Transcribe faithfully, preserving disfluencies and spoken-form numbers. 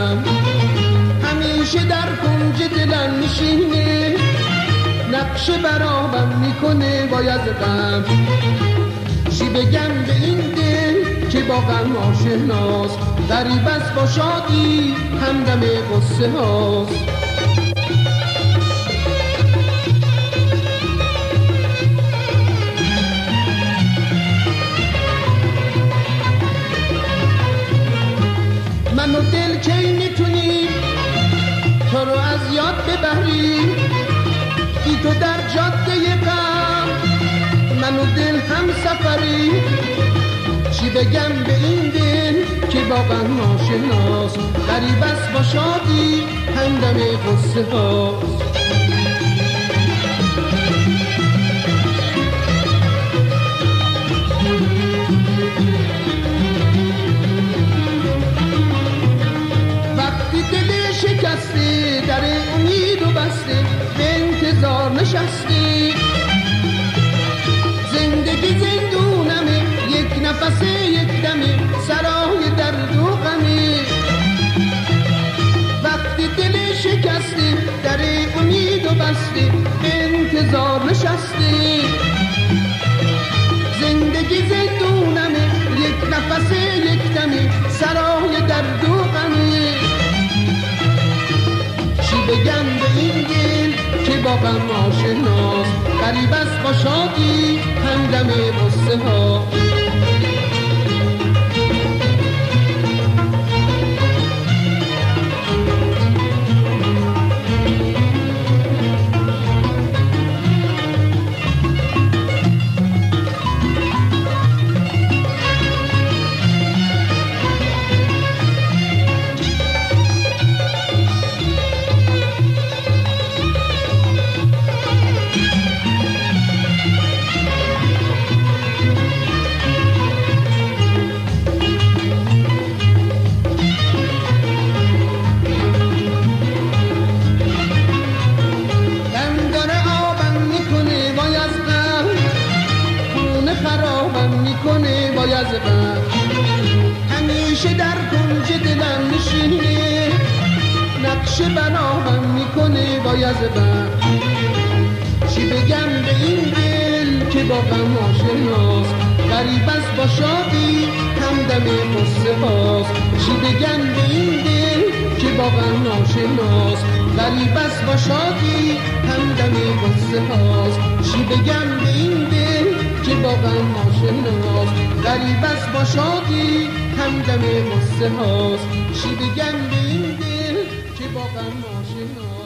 غم، همیشه در کنج دلم نشینه، نقش برابم میکنه باید غم. چی بگم به این دل که با غم آشناست، غریب است با شادی همدم غصه هاست. من و دل کی میتونی تو رو از یاد ببری، بی تو در جاده غم من و دل هم سفری. چی بگم به این دل که با غم آشناست، غریب است با شادی همدم غصه هاست. وقتی دل شکسته در امید و بسته به انتظار نشستی، زندگی زندونمه یک نفس یک دمه سرای درد و غمه. وقتی دل شکسته در امید و بسته به انتظار نشستی، زندگی زندونمه یک نفس یک دمه سرای درد و غمه. چی بگم به این دل که با غم آشناست، غریب است با شادی همدم غصه ها. همیشه در کنج دلم نشینه، نقش بنابم میکنه باید غم. چی بگم به این دل که با غم آشناست، غریب است با شادی همدم غصه هاست. چی بگم به این دل که با غم آشناست، غریب است با شادی همدم غصه هاست. چی بگم به این دل که با غم آشناست، غریب است با شادی همدم غصه هاست. چی بگم به این دل که با غم آشناست.